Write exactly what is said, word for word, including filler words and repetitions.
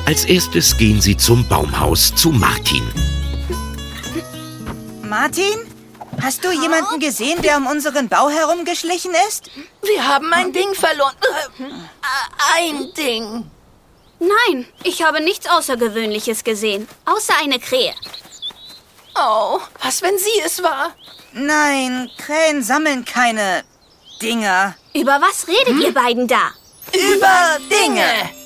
Als erstes gehen sie zum Baumhaus zu Martin. Martin? Hast du jemanden gesehen, der um unseren Bau herumgeschlichen ist? Wir haben ein Ding verloren. Äh, ein Ding. Nein, ich habe nichts Außergewöhnliches gesehen, außer eine Krähe. Oh, was, wenn sie es war? Nein, Krähen sammeln keine Dinger. Über was redet hm? ihr beiden da? Über Dinge.